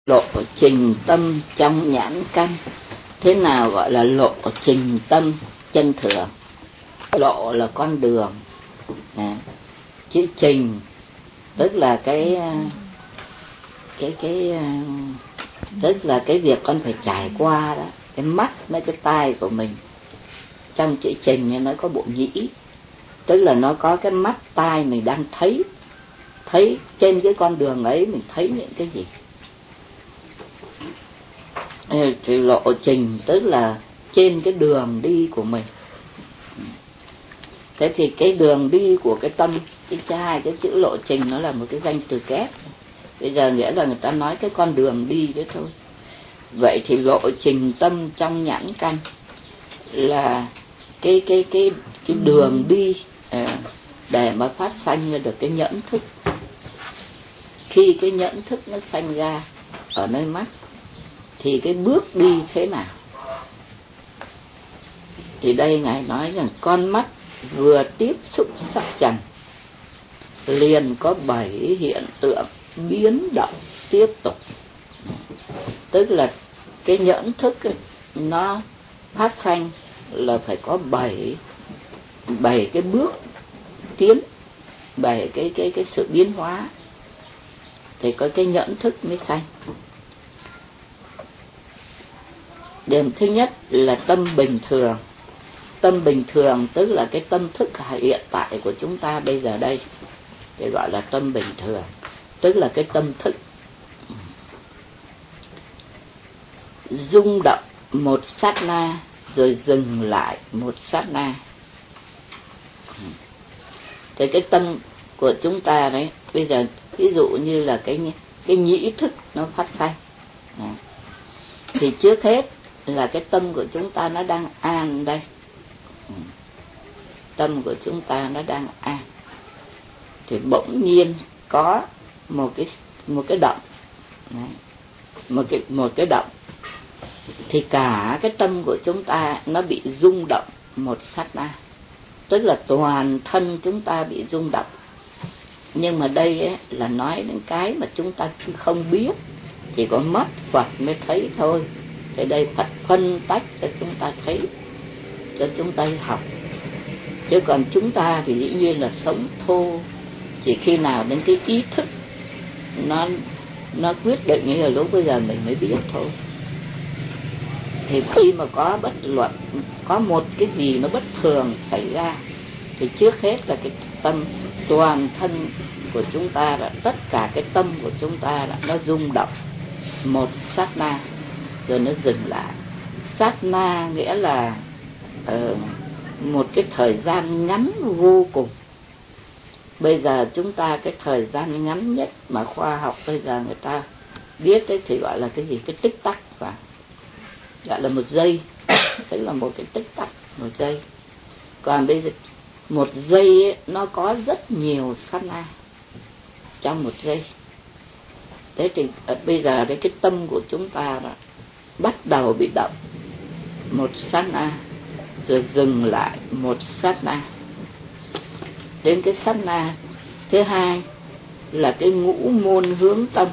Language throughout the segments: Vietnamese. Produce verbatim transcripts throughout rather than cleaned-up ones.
Lộ trình tâm trong nhãn căn. Thế nào gọi là lộ trình tâm chân thừa? Lộ là con đường, à, chữ trình tức là cái cái cái tức là cái việc con phải trải qua đó, cái mắt với cái tai của mình. Trong chữ trình nó có bộ nhĩ, tức là nó có cái mắt tai mình đang thấy, thấy trên cái con đường ấy mình thấy những cái gì. Thì lộ trình tức là trên cái đường đi của mình. Thế thì cái đường đi của cái tâm, cái hai cái chữ lộ trình nó là một cái danh từ kép. Bây giờ nghĩa là người ta nói cái con đường đi đấy thôi. Vậy thì lộ trình tâm trong nhãn căn là cái cái cái cái đường đi à, để mà phát sanh ra được cái nhẫn thức. Khi cái nhẫn thức nó sanh ra ở nơi mắt thì cái bước đi thế nào? Thì đây Ngài nói rằng con mắt vừa tiếp xúc sắc trần liền có bảy hiện tượng biến động tiếp tục. Tức là cái nhẫn thức ấy, nó phát sanh là phải có bảy bảy cái bước tiến, bảy cái cái cái sự biến hóa thì có cái nhẫn thức mới sanh. Điểm thứ nhất là tâm bình thường. Tâm bình thường tức là cái tâm thức hiện tại của chúng ta bây giờ đây, để gọi là tâm bình thường, tức là cái tâm thức rung động một sát na rồi dừng lại một sát na. Thì cái tâm của chúng ta đấy, bây giờ ví dụ như là cái cái nhĩ thức nó phát sanh, thì trước hết là cái tâm của chúng ta nó đang an đây. Tâm của chúng ta nó đang an, thì bỗng nhiên có một cái một cái động, một cái một cái động, thì cả cái tâm của chúng ta nó bị rung động một sát na, tức là toàn thân chúng ta bị rung động. Nhưng mà đây ấy, là nói đến cái mà chúng ta không biết, chỉ có mắt Phật mới thấy thôi. Thì đây Phật phân tách cho chúng ta thấy, cho chúng ta học. Chứ còn chúng ta thì dĩ nhiên là sống thô, chỉ khi nào đến cái ý thức nó nó quyết định như là lúc bây giờ mình mới biết thôi. Thì khi mà có bất luận, có một cái gì nó bất thường xảy ra, thì trước hết là cái tâm, toàn thân của chúng ta, là tất cả cái tâm của chúng ta là nó rung động một sát na rồi nó dừng lại. Sát na nghĩa là uh, một cái thời gian ngắn vô cùng. Bây giờ chúng ta cái thời gian ngắn nhất mà khoa học bây giờ người ta biết đấy thì gọi là cái gì? Cái tích tắc, và gọi là một giây, tức là một cái tích tắc, một giây. Còn bây giờ một giây ấy, nó có rất nhiều sát na trong một giây. Thế thì bây giờ đấy, cái tâm của chúng ta đó bắt đầu bị động một sát na rồi dừng lại một sát na. Đến cái sát na thứ hai là cái ngũ môn hướng tâm.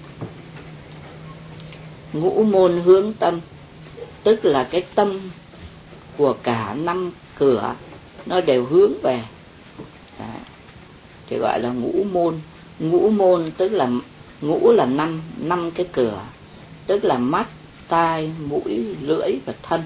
Ngũ môn hướng tâm tức là cái tâm của cả năm cửa nó đều hướng về. Đó. Thì gọi là ngũ môn. Ngũ môn tức là ngũ là năm, năm cái cửa, tức là mắt, tai, mũi, lưỡi và thân.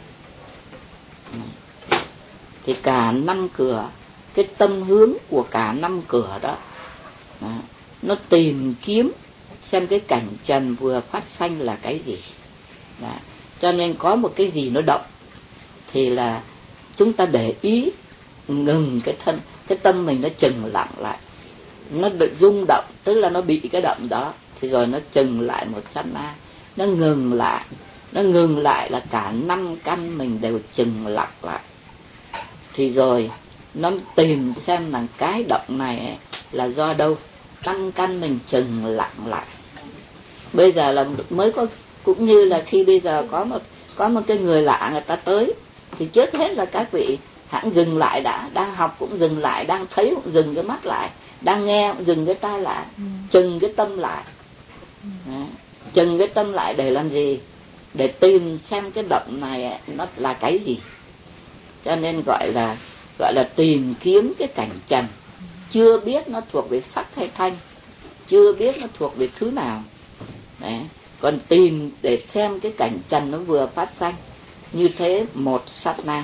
Thì cả năm cửa, cái tâm hướng của cả năm cửa đó, đó nó tìm kiếm xem cái cảnh trần vừa phát sanh là cái gì. Đó. Cho nên có một cái gì nó động thì là chúng ta để ý, ngừng cái thân, cái tâm mình nó chừng lặng lại, nó bị rung động, tức là nó bị cái động đó, thì rồi nó chừng lại một sát na, nó ngừng lại, nó ngừng lại là cả năm căn mình đều chừng lặng lại. Thì rồi nó tìm xem là cái động này ấy, là do đâu, năm căn mình chừng lặng lại. Bây giờ là mới có, cũng như là khi bây giờ có một có một cái người lạ người ta tới, thì trước hết là các vị hãng dừng lại đã, đang học cũng dừng lại, đang thấy cũng dừng cái mắt lại, đang nghe cũng dừng cái tai lại, chừng cái tâm lại. Đó. Chừng cái tâm lại để làm gì? Để tìm xem cái động này nó là cái gì. Cho nên gọi là gọi là tìm kiếm cái cảnh trần, chưa biết nó thuộc về sắc hay thanh, chưa biết nó thuộc về thứ nào. Đấy. Còn tìm để xem cái cảnh trần nó vừa phát sanh, như thế một sát na.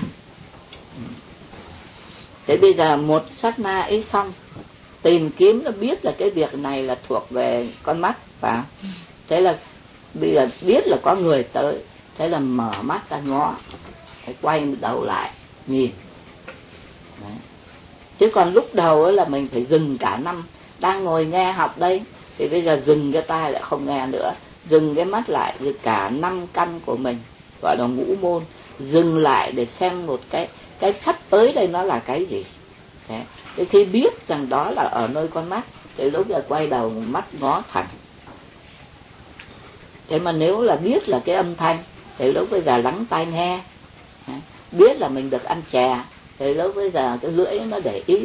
Thế bây giờ một sát na ấy xong, tìm kiếm nó biết là cái việc này là thuộc về con mắt, phải không? Thế là bây giờ biết là có người tới, thế là mở mắt ra ngó, phải quay đầu lại nhìn. Đấy. Chứ còn lúc đầu ấy là mình phải dừng cả năm, đang ngồi nghe học đây, thì bây giờ dừng cái tai lại không nghe nữa, dừng cái mắt lại, rồi cả năm căn của mình gọi là ngũ môn, dừng lại để xem một cái cái sắp tới đây nó là cái gì. Thế, thế khi biết rằng đó là ở nơi con mắt, thì lúc giờ quay đầu mắt ngó thẳng. Thế mà nếu là biết là cái âm thanh, thì lúc bây giờ lắng tai nghe. Biết là mình được ăn chè, thì lúc bây giờ cái lưỡi nó để ý.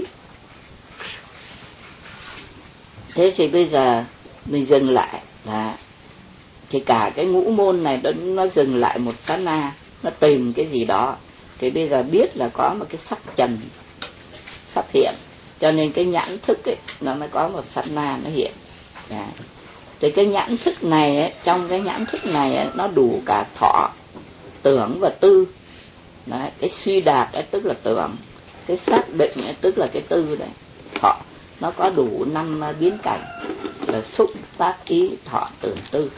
Thế thì bây giờ mình dừng lại là thì cả cái ngũ môn này nó, nó dừng lại một sát na, nó tìm cái gì đó. Thì bây giờ biết là có một cái sắc trần xuất hiện, cho nên cái nhãn thức ấy, nó mới có một sát na nó hiện. Đấy. Thì cái nhãn thức này ấy, trong cái nhãn thức này ấy, nó đủ cả thọ, tưởng và tư. Đấy. Cái suy đạt ấy, tức là tưởng, cái xác định ấy, tức là cái tư đấy. Thọ nó có đủ năm biến cảnh là xúc, tác, ý, thọ, tưởng, tư.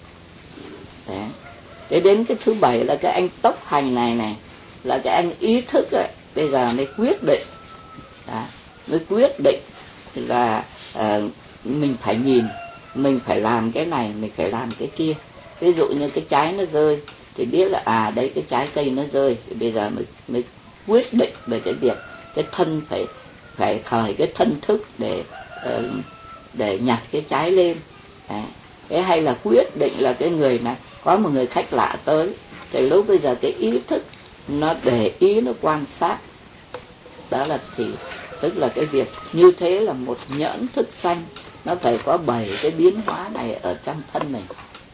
Đấy. Thế đến cái thứ bảy là cái anh tốc hành này này, là cái anh ý thức ấy, bây giờ mới quyết định. Đó. Mới quyết định là uh, mình phải nhìn, mình phải làm cái này, mình phải làm cái kia. Ví dụ như cái trái nó rơi, thì biết là à đấy cái trái cây nó rơi, thì bây giờ mới, mới quyết định về cái việc cái thân phải phải khởi cái thân thức để uh, để nhặt cái trái lên. Đấy. Thế hay là quyết định là cái người này có một người khách lạ tới, thì lúc bây giờ cái ý thức nó để ý, nó quan sát. Đó là thì tức là cái việc như thế là một nhẫn thức sanh, nó phải có bảy cái biến hóa này ở trong thân mình.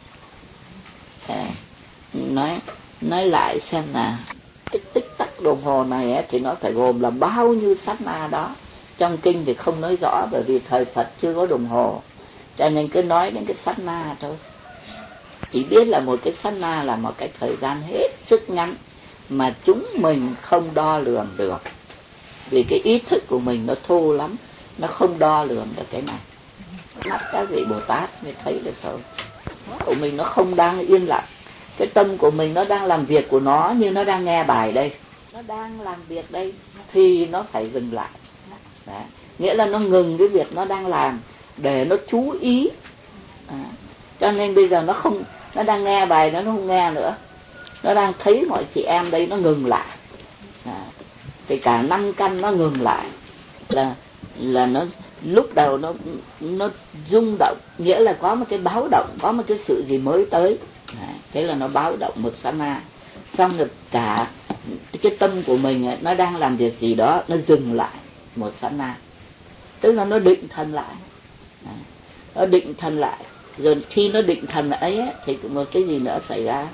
À, nói nói lại xem là cái tích tắc đồng hồ này ấy, thì nó phải gồm là bao nhiêu sát na đó. Trong kinh thì không nói rõ, bởi vì thời Phật chưa có đồng hồ, cho nên cứ nói đến cái sát na thôi. Chỉ biết là một cái sát na là một cái thời gian hết sức ngắn mà chúng mình không đo lường được, vì cái ý thức của mình nó thô lắm, nó không đo lường được cái này. Mắt các vị Bồ Tát mới thấy được thôi. Của mình nó không đang yên lặng, cái tâm của mình nó đang làm việc của nó, như nó đang nghe bài đây, nó đang làm việc đây, thì nó phải dừng lại. Đấy. Nghĩa là nó ngừng cái việc nó đang làm để nó chú ý. À. Cho nên bây giờ nó không, nó đang nghe bài nó không nghe nữa, nó đang thấy mọi chị em đây, nó ngừng lại. À. Thì cả năm căn nó ngừng lại, là là nó lúc đầu nó nó rung động, nghĩa là có một cái báo động, có một cái sự gì mới tới. À. Thế là nó báo động một sát na, xong rồi cả cái tâm của mình ấy, nó đang làm việc gì đó, nó dừng lại một sát na, tức là nó định thần lại. À. Nó định thần lại, rồi khi nó định thần ấy, ấy thì một cái gì nữa xảy ra,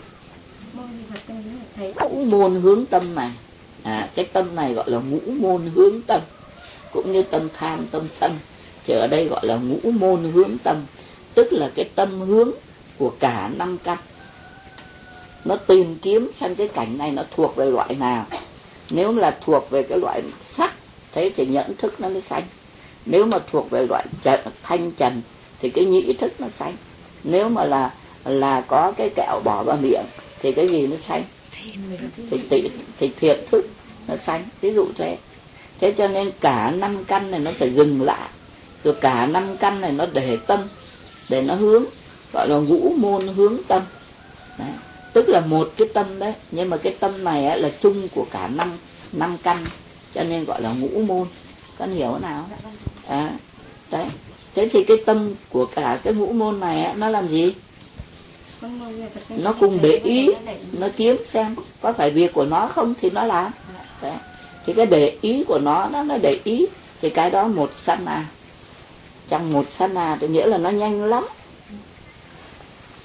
ngũ môn hướng tâm này. À, cái tâm này gọi là ngũ môn hướng tâm, cũng như tâm tham, tâm sân, thì ở đây gọi là ngũ môn hướng tâm, tức là cái tâm hướng của cả năm căn. Nó tìm kiếm xem cái cảnh này nó thuộc về loại nào. Nếu là thuộc về cái loại sắc, thế thì nhẫn thức nó mới sanh. Nếu mà thuộc về loại trần, thanh trần, thì cái nhĩ thức nó sanh. Nếu mà là là có cái kẹo bỏ vào miệng, thì cái gì nó sanh? Thì, thì, thì thiệt thức nó sanh. Ví dụ thế. Thế cho nên cả năm căn này nó phải dừng lại, rồi cả năm căn này nó để tâm, để nó hướng, gọi là ngũ môn hướng tâm. Đấy. Tức là một cái tâm đấy, nhưng mà cái tâm này ấy là chung của cả năm năm căn, cho nên gọi là ngũ môn. Con hiểu nào? À, đấy. Thế thì cái tâm của cả cái ngũ môn này ấy, nó làm gì? Nó cùng để ý, nó kiếm xem có phải việc của nó không thì nó làm. Đấy. Thì cái để ý của nó, nó nó để ý, thì cái đó một sát na. Trong một sát na thì nghĩa là nó nhanh lắm.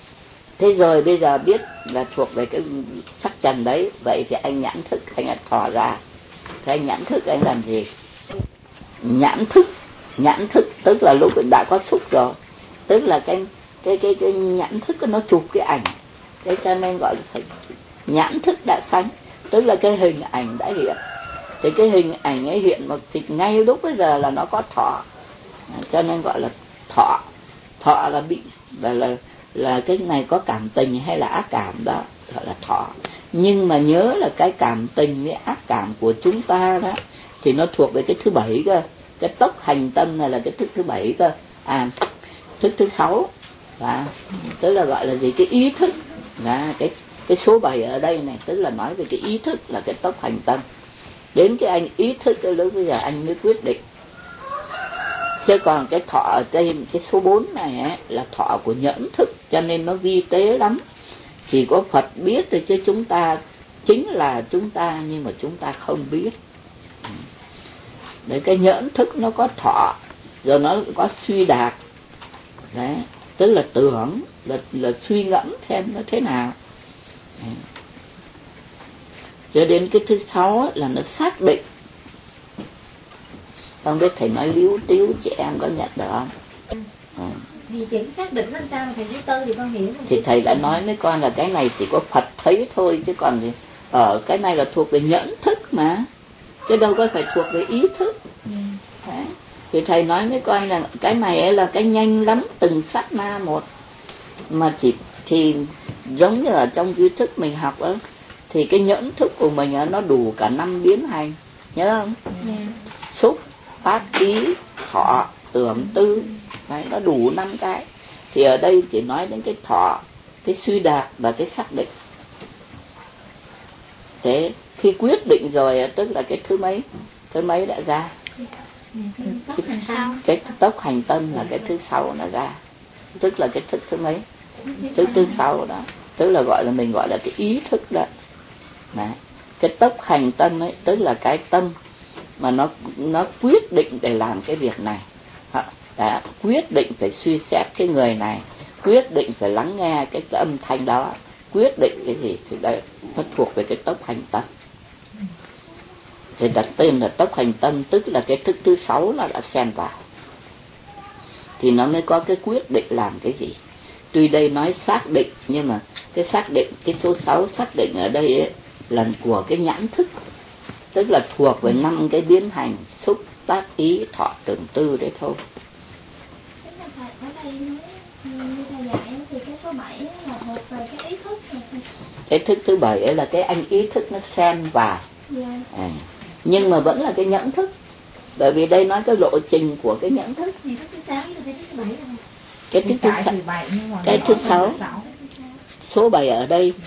Thế rồi bây giờ biết là thuộc về cái sắc trần đấy, vậy thì anh nhãn thức, anh lại thò ra. Thế anh nhãn thức anh làm gì? Nhãn thức, nhãn thức tức là lúc đã có xúc rồi, tức là cái cái cái, cái nhãn thức nó chụp cái ảnh, thế cho nên gọi là nhãn thức đã sanh, tức là cái hình ảnh đã hiện. Thì cái hình ảnh ấy hiện một thì ngay lúc bây giờ là nó có thọ, cho nên gọi là thọ. Thọ là bị là là là cái này có cảm tình hay là ác cảm đó gọi là thọ. Nhưng mà nhớ là cái cảm tình với ác cảm của chúng ta đó thì nó thuộc về cái thứ bảy cơ. Cái tốc hành tâm này là cái thức thứ bảy cơ. À, thức thứ sáu đó, tức là gọi là gì? Cái ý thức đó, cái cái số bảy ở đây này tức là nói về cái ý thức là cái tốc hành tâm. Đến cái anh ý thức cái lúc bây giờ anh mới quyết định. Chứ còn cái thọ ở trên cái số bốn này ấy, là thọ của nhẫn thức, cho nên nó vi tế lắm. Chỉ có Phật biết thôi, chứ chúng ta chính là chúng ta, nhưng mà chúng ta không biết. Đấy, cái nhẫn thức nó có thọ, rồi nó có suy đạt. Đấy, tức là tưởng, là, là suy ngẫm xem nó thế nào. Đấy. Cho đến cái thứ sáu là nó xác định. Không biết thầy nói líu tíu chị em có nhận được không? Ừ. Vì chữ xác định nó sao mà thầy thứ tư thì con hiểu. Thì thầy đã nói với con là cái này chỉ có Phật thấy thôi, chứ còn thì ở cái này là thuộc về nhẫn thức mà, chứ đâu có phải thuộc về ý thức. Đấy. Thì thầy nói với con là cái này là cái nhanh lắm, từng sát na một. Mà chỉ thì giống như ở trong duy thức mình học đó, thì cái nhẫn thức của mình đó, nó đủ cả năm biến hành, nhớ không? Yeah. Xúc, phát, ý, thọ, tưởng, tư. Đấy, nó đủ năm cái. Thì ở đây chỉ nói đến cái thọ, cái suy đạt và cái xác định. Thế khi quyết định rồi tức là cái thứ mấy? Thứ mấy đã ra? Cái, cái tốc hành tâm là cái thứ sáu nó ra. Tức là cái thức thứ mấy? Thức thứ sáu đó. Tức là gọi là mình gọi là cái ý thức đó. Đấy. Cái tốc hành tâm ấy, tức là cái tâm mà nó nó quyết định để làm cái việc này. Đã, quyết định phải suy xét cái người này, quyết định phải lắng nghe cái, cái âm thanh đó, quyết định cái gì thì đây nó thuộc về cái tốc hành tâm. Thì đặt tên là tốc hành tâm, tức là cái thức thứ sáu nó đã xen vào, thì nó mới có cái quyết định làm cái gì. Tuy đây nói xác định, nhưng mà cái xác định, cái số sáu xác định ở đây ấy, là của cái nhãn thức, tức là thuộc về năm cái biến hành xúc, tác, ý, thọ, tưởng, tư đấy thôi. Ở đây nói như thầy dạy thì cái số bảy là thuộc về cái ý thức. Cái thức thứ bảy ấy là cái anh ý thức nó xen vào. Yeah. À, nhưng mà vẫn là cái nhẫn thức, bởi vì đây nói cái lộ trình của cái nhẫn thức. Thì thức thứ sáu là cái thức thứ bảy rồi. Cái thức thứ sáu, cái thứ sáu, số bảy ở đây